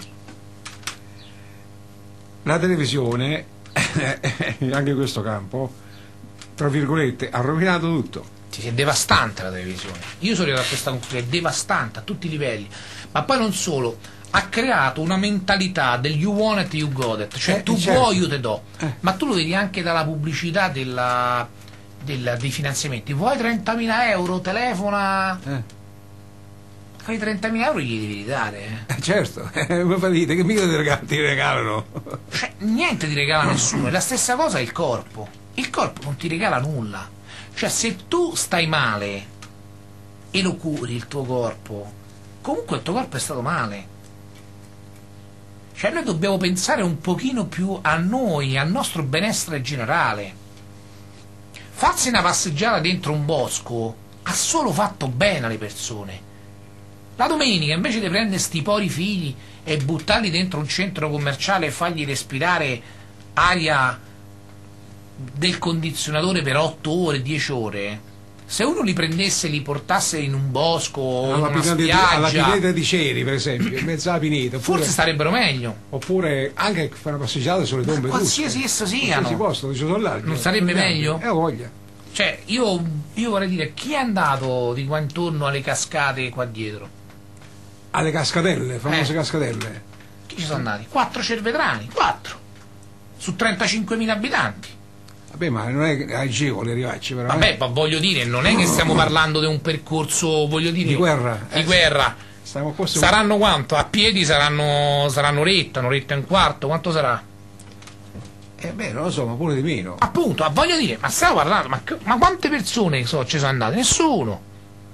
la televisione, anche in questo campo, tra virgolette, ha rovinato tutto. Sì, sì, è devastante la televisione. Io sono arrivato a questa conclusione, è devastante a tutti i livelli. Ma poi non solo, ha creato una mentalità del you want it, you got it, cioè Eh, tu certo. vuoi, io te do. Eh. Ma tu lo vedi anche dalla pubblicità della, della- dei finanziamenti. Vuoi trentamila euro? Telefona. Eh. Fai trentamila euro gli devi dare. Eh, certo, eh, mi fa dite che mica ti regalano, ti regalano. Cioè, niente ti regala nessuno. E la stessa cosa è il corpo. Il corpo non ti regala nulla. Cioè, se tu stai male e lo curi il tuo corpo, comunque il tuo corpo è stato male. Cioè, noi dobbiamo pensare un pochino più a noi, al nostro benessere generale. Farsi una passeggiata dentro un bosco ha solo fatto bene alle persone. La domenica, invece di prendere sti pori figli e buttarli dentro un centro commerciale e fargli respirare aria del condizionatore per otto ore, dieci ore, se uno li prendesse e li portasse in un bosco o in Alla una pineta, di, alla spiaggia, pineta di Ceri, per esempio, in mezzo alla pineta, oppure, forse starebbero meglio. oppure anche fare una passeggiata sulle tombe Qualsiasi giuste. esso siano. Si posto, ci sono larghi. Non sarebbe meglio? Eh, ho voglia. Cioè, io, io vorrei dire, chi è andato di qua intorno alle cascate qua dietro? Alle cascatelle, famose Eh. cascatelle. Chi ci sono andati? Quattro cervetrani, quattro su trentacinquemila abitanti. Vabbè, ma non è agevole arrivarci, però. Vabbè, ma voglio dire, non è che stiamo parlando di un percorso, voglio dire, Di guerra. Di Eh, guerra. Stiamo forse Saranno quanto? A piedi saranno saranno un'oretta, un'oretta e un quarto, quanto sarà? Eh beh, non lo so, ma pure di meno. Appunto, ah, voglio dire, ma stiamo parlando, ma, ma quante persone so, ci sono andate? Nessuno.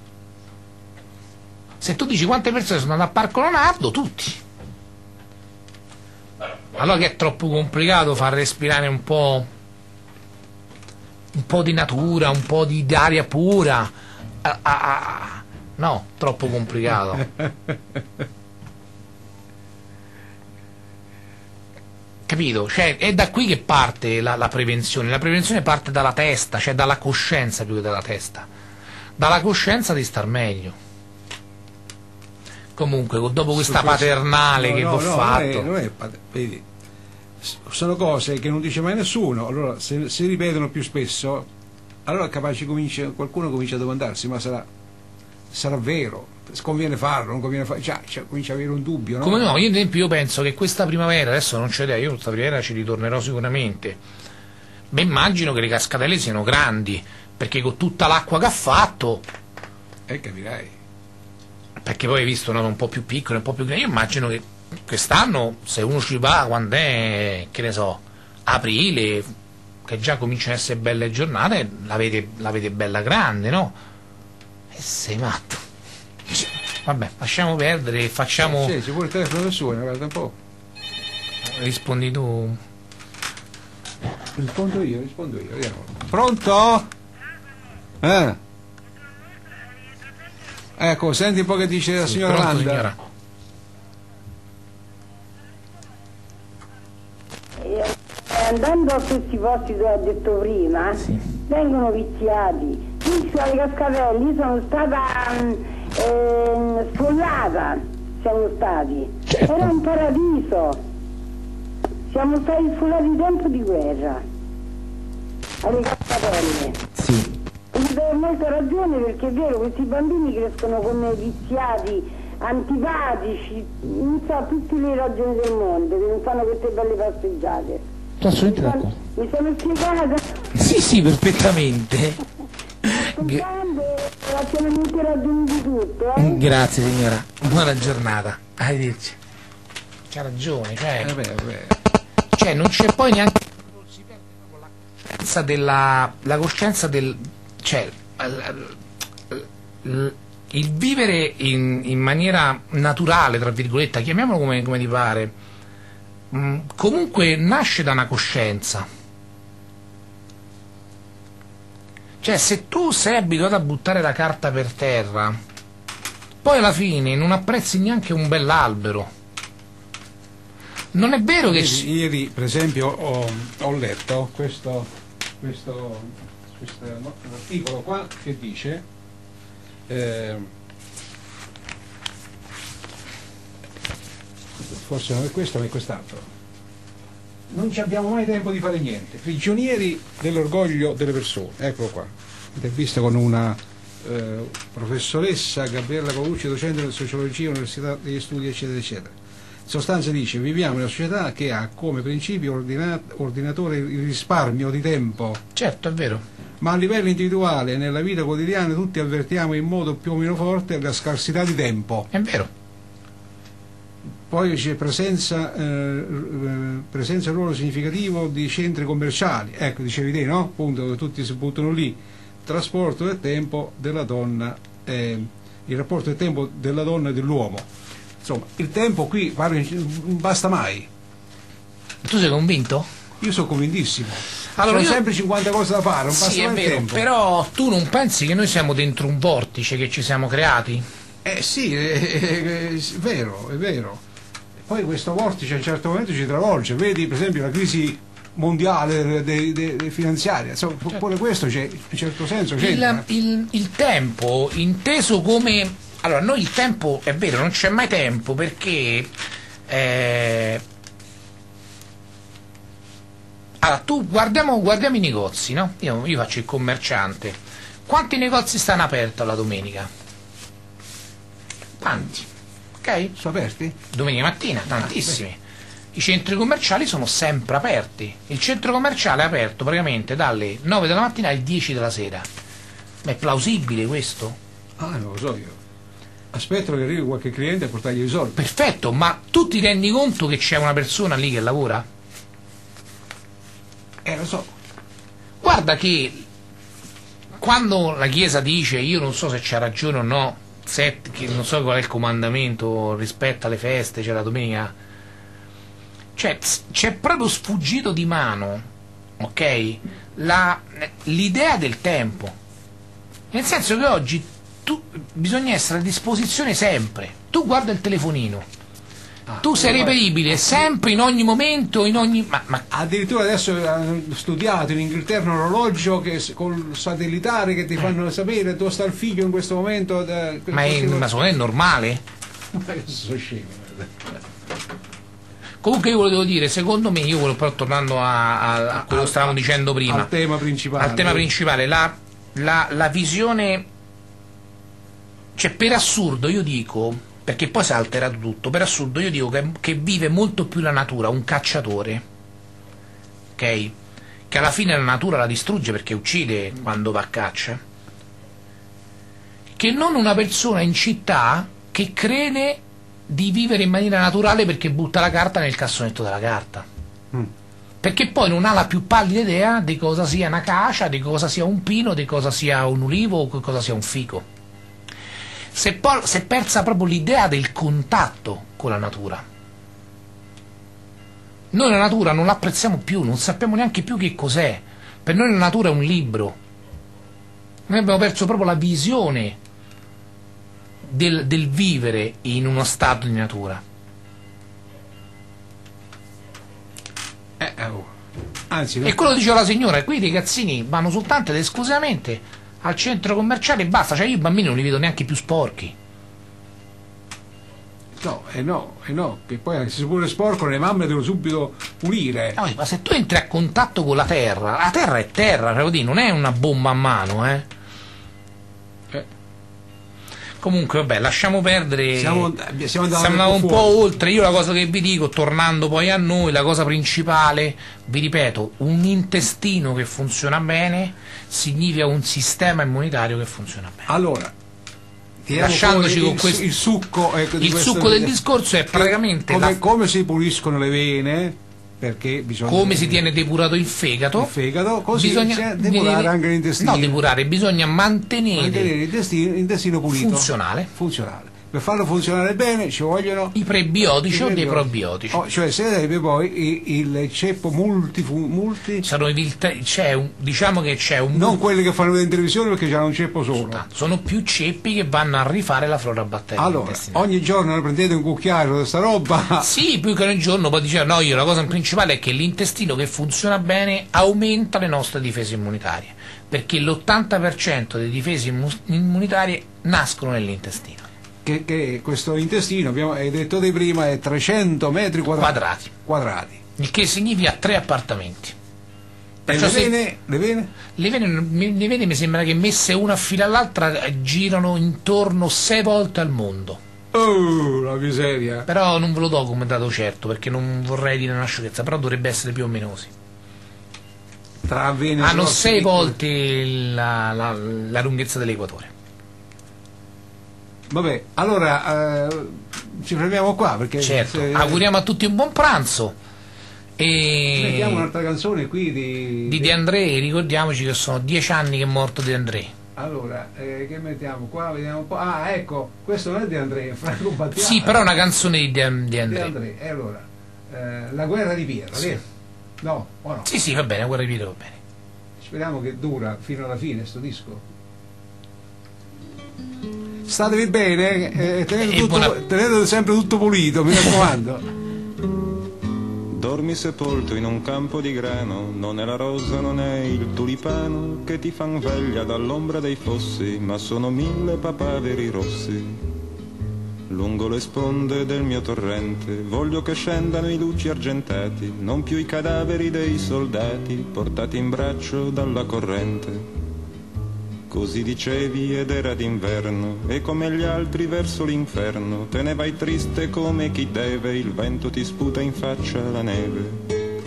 Se tu dici quante persone sono andate al Parco Leonardo, tutti. Allora che è troppo complicato far respirare un po', un po' di natura, un po' di aria pura. Ah, ah, ah. No, troppo complicato. Capito? Cioè, è da qui che parte la, la prevenzione. La prevenzione parte dalla testa, cioè dalla coscienza più che dalla testa. Dalla coscienza di star meglio. Comunque, dopo questa Su questo- paternale no, che no, vi ho no, fatto, Non è, non è pat- vedi, s- sono cose che non dice mai nessuno, allora se si ripetono più spesso, allora capace comincia, qualcuno comincia a domandarsi, ma sarà, sarà vero? Conviene farlo, non conviene farlo? Cioè, cioè, comincia ad avere un dubbio, no? come no, io ad esempio io penso che questa primavera, adesso non c'è idea, io questa primavera ci ritornerò sicuramente. Beh, immagino che le cascatelle siano grandi, perché con tutta l'acqua che ha fatto, Eh, capirai. perché poi hai visto no, un po' più piccolo, un po' più grande, io immagino che quest'anno se uno ci va quando è, che ne so, aprile, che già cominciano a essere belle giornate, la vede, la vede bella grande, no? E sei matto. Vabbè, lasciamo perdere e facciamo. Sì, ci vuole il telefono da suono, guarda un po'. Rispondi tu. Rispondo io, rispondo io, vediamo. Pronto? Eh? Ecco, senti un po' che dice la Sì, signora pronto, Landa. signora? E andando a questi posti dove ho detto prima, Sì. vengono viziati. Qui alle cascatelle io sono stata mm, eh, sfollata, siamo stati. Certo. Era un paradiso. Siamo stati sfollati in tempo di guerra. Alle cascatelle. Sì. E mi dai molta ragione perché è vero, questi bambini crescono come viziati, antipatici, non so, tutte le ragioni del mondo, che non fanno queste belle passeggiate. Assolutamente Mi d'accordo. sono- Mi sono spiegata, Sì, sì, perfettamente. sto grande, la pienamente ragione di tutto, eh? Grazie signora, buona giornata. Arrivederci. C'ha ragione, cioè, Eh beh, beh. cioè non c'è poi neanche si perde proprio la coscienza della la coscienza del cioè l- l- il vivere in, in maniera naturale, tra virgolette, chiamiamolo come, come ti pare, mh, comunque nasce da una coscienza. Cioè, se tu sei abituato a buttare la carta per terra, poi alla fine non apprezzi neanche un bell'albero. Non è vero che... Ieri, ieri, per esempio, ho, ho letto questo, questo, questo no, un articolo qua che dice eh, forse non è questo ma è quest'altro. Non ci abbiamo mai tempo di fare niente, prigionieri dell'orgoglio delle persone, eccolo qua. intervista con una eh, professoressa, Gabriella Paolucci, docente di sociologia all'Università degli Studi, eccetera, eccetera. In sostanza dice: viviamo in una società che ha come principio ordinat- ordinatore il risparmio di tempo. Certo, è vero. Ma a livello individuale, nella vita quotidiana, tutti avvertiamo in modo più o meno forte la scarsità di tempo. È vero. Poi c'è presenza, eh, presenza e ruolo significativo di centri commerciali. Ecco, dicevi te, no? Appunto, dove tutti si buttano lì. Trasporto del tempo della donna, eh, il rapporto del tempo della donna e dell'uomo. Insomma, il tempo qui non basta mai. Tu sei convinto? Io sono convintissimo. Allora, Sono io... sempre cinquanta cose da fare, non basta sì, mai è il vero, tempo. però tu non pensi che noi siamo dentro un vortice che ci siamo creati? Eh sì, è, è, è vero, è vero. Poi questo vortice a un certo momento ci travolge, vedi per esempio la crisi mondiale de, de, de finanziaria, insomma, certo. Pure questo c'è, in un certo senso c'entra. Il, il, il tempo inteso come... Allora, noi il tempo, è vero, non c'è mai tempo perché... Eh... Allora, tu guardiamo, guardiamo i negozi, no? Io, io faccio il commerciante. Quanti negozi stanno aperti la domenica? Tanti. Ok? Sono aperti? Domenica mattina, tantissimi. I centri commerciali sono sempre aperti. Il centro commerciale è aperto praticamente dalle nove della mattina alle dieci della sera. Ma è plausibile questo? Ah, non lo so io. Aspetto che arrivi qualche cliente a portargli i soldi. Perfetto, ma tu ti rendi conto che c'è una persona lì che lavora? Eh, lo so. Guarda che quando la Chiesa dice, io non so se c'ha ragione o no, se, che non so qual è il comandamento rispetto alle feste, c'è la domenica, cioè c'è proprio sfuggito di mano, ok? La, l'idea del tempo, nel senso che oggi tu, bisogna essere a disposizione sempre. Tu guarda il telefonino, ah, tu sei reperibile sempre, in ogni momento, in ogni... Ma, ma... addirittura adesso hanno studiato in Inghilterra un orologio che, col satellitare che ti fanno sapere dove sta il figlio in questo momento. Da, ma, è, ma secondo me è normale? Ma che sono scemo. Comunque io volevo dire, secondo me, io volevo, però tornando a, a, a quello che stavamo dicendo prima, al tema principale, al tema principale la, la, la visione, cioè per assurdo io dico, perché poi si è alterato tutto, per assurdo io dico che, che vive molto più la natura, un cacciatore, ok? Che alla fine la natura la distrugge perché uccide quando va a caccia, che non una persona in città che crede di vivere in maniera naturale perché butta la carta nel cassonetto della carta, mm. perché poi non ha la più pallida idea di cosa sia una acacia, di cosa sia un pino, di cosa sia un ulivo o di cosa sia un fico. Si è, po- si è persa proprio l'idea del contatto con la natura. Noi la natura non l'apprezziamo più, non sappiamo neanche più che cos'è. Per noi la natura è un libro. Noi abbiamo perso proprio la visione del, del vivere in uno stato di natura. Eh, oh. Anzi, e quello diceva la signora, qui i ragazzini vanno soltanto ed esclusivamente al centro commerciale e basta, cioè io i bambini non li vedo neanche più sporchi. No, e eh no, e eh no, che poi se si pure sporco le mamme devono subito pulire. No, ma se tu entri a contatto con la terra, la terra è terra, cioè, non è una bomba a mano, eh. eh. Comunque vabbè, lasciamo perdere, siamo, siamo andati siamo un, un po', po' oltre. Io la cosa che vi dico, tornando poi a noi, la cosa principale, vi ripeto, un intestino che funziona bene significa un sistema immunitario che funziona bene. Allora, lasciandoci con il, questo, il succo, ecco, di il succo del discorso è praticamente come, la... come si puliscono le vene, perché bisogna, come si tiene depurato il fegato, il fegato così bisogna depurare anche l'intestino. No, depurare, bisogna mantenere, mantenere l'intestino, l'intestino pulito, funzionale. funzionale. Per farlo funzionare bene ci vogliono i prebiotici i o dei prebiotici. probiotici. Oh, cioè se deve poi il, il ceppo multi, multi c'è un, diciamo che c'è un non quelli che fanno vedere in televisione perché c'hanno un ceppo solo. Sono più ceppi che vanno a rifare la flora batterica. Allora, ogni giorno prendete un cucchiaio di sta roba. Sì, più che ogni giorno, poi dice no, io la cosa principale è che l'intestino che funziona bene aumenta le nostre difese immunitarie, perché l'ottanta per cento delle difese immunitarie nascono nell'intestino. Che, che questo intestino, abbiamo hai detto di prima, è trecento metri quadrati. quadrati. quadrati. Il che significa tre appartamenti. Perciò le se- vene, le vene? Le vene, mi- le vene mi sembra che messe una fila all'altra eh, girano intorno sei volte al mondo. Oh, la miseria. Però non ve lo do come dato certo, perché non vorrei dire una sciocchezza, però dovrebbe essere più o meno così. Tra vene Hanno grosse sei e piccole. volte la, la- la lunghezza dell'equatore. Vabbè, allora eh, ci fermiamo qua perché Certo, se- auguriamo a tutti un buon pranzo. mettiamo E un'altra canzone qui di, di De André, ricordiamoci che sono dieci anni che è morto De André. Allora, eh, che mettiamo qua? Vediamo un po'. Ah, ecco, questo non è di André, è Franco Battiato. Sì, però è una canzone di De, di di André. André. E allora, eh, La guerra di Piero, Sì. lì? No, o no? Sì, sì, va bene, guarda video, va bene. Speriamo che dura fino alla fine sto disco. Statevi bene, eh, tenete, E tutto, buona- tenete sempre tutto pulito, mi raccomando. Dormi sepolto in un campo di grano, non è la rosa, non è il tulipano che ti fan veglia dall'ombra dei fossi, ma sono mille papaveri rossi. Lungo le sponde del mio torrente voglio che scendano i luci argentati, non più i cadaveri dei soldati portati in braccio dalla corrente. Così dicevi ed era d'inverno, e come gli altri verso l'inferno te ne vai triste come chi deve, il vento ti sputa in faccia la neve.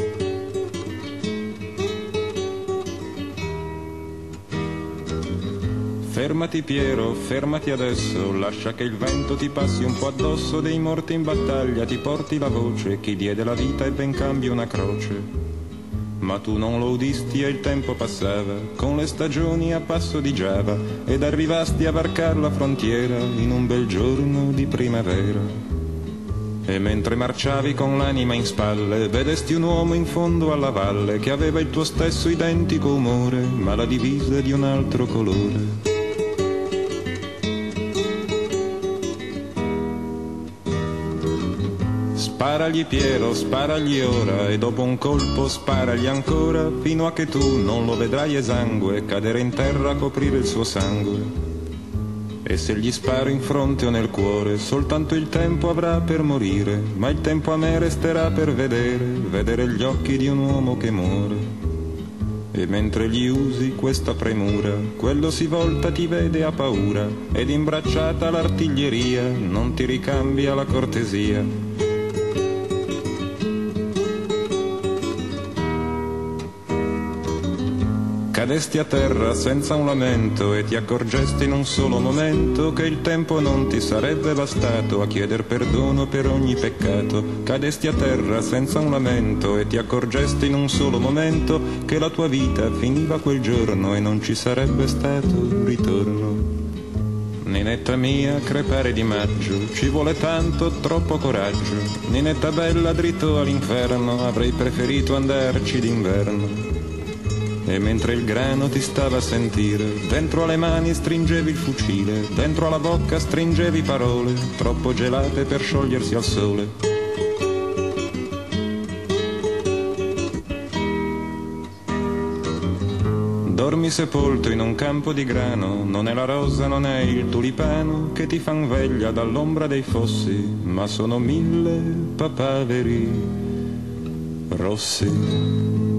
Fermati Piero, fermati adesso, lascia che il vento ti passi un po' addosso, dei morti in battaglia ti porti la voce, chi diede la vita e ben cambia una croce. Ma tu non lo udisti e il tempo passava, con le stagioni a passo di Giava, ed arrivasti a varcar la frontiera in un bel giorno di primavera. E mentre marciavi con l'anima in spalle, vedesti un uomo in fondo alla valle, che aveva il tuo stesso identico umore, ma la divisa di un altro colore. Sparagli Piero, sparagli ora, e dopo un colpo sparagli ancora, fino a che tu non lo vedrai esangue, cadere in terra a coprire il suo sangue. E se gli sparo in fronte o nel cuore, soltanto il tempo avrà per morire, ma il tempo a me resterà per vedere, vedere gli occhi di un uomo che muore. E mentre gli usi questa premura, quello si volta, ti vede, ha paura, ed imbracciata l'artiglieria non ti ricambia la cortesia. Cadesti a terra senza un lamento e ti accorgesti in un solo momento che il tempo non ti sarebbe bastato a chieder perdono per ogni peccato. Cadesti a terra senza un lamento e ti accorgesti in un solo momento che la tua vita finiva quel giorno e non ci sarebbe stato ritorno. Ninetta mia, crepare di maggio, ci vuole tanto, troppo coraggio. Ninetta bella, dritto all'inferno, avrei preferito andarci d'inverno. E mentre il grano ti stava a sentire, dentro alle mani stringevi il fucile, dentro alla bocca stringevi parole, troppo gelate per sciogliersi al sole. Dormi sepolto in un campo di grano, non è la rosa, non è il tulipano che ti fan veglia dall'ombra dei fossi, ma sono mille papaveri rossi.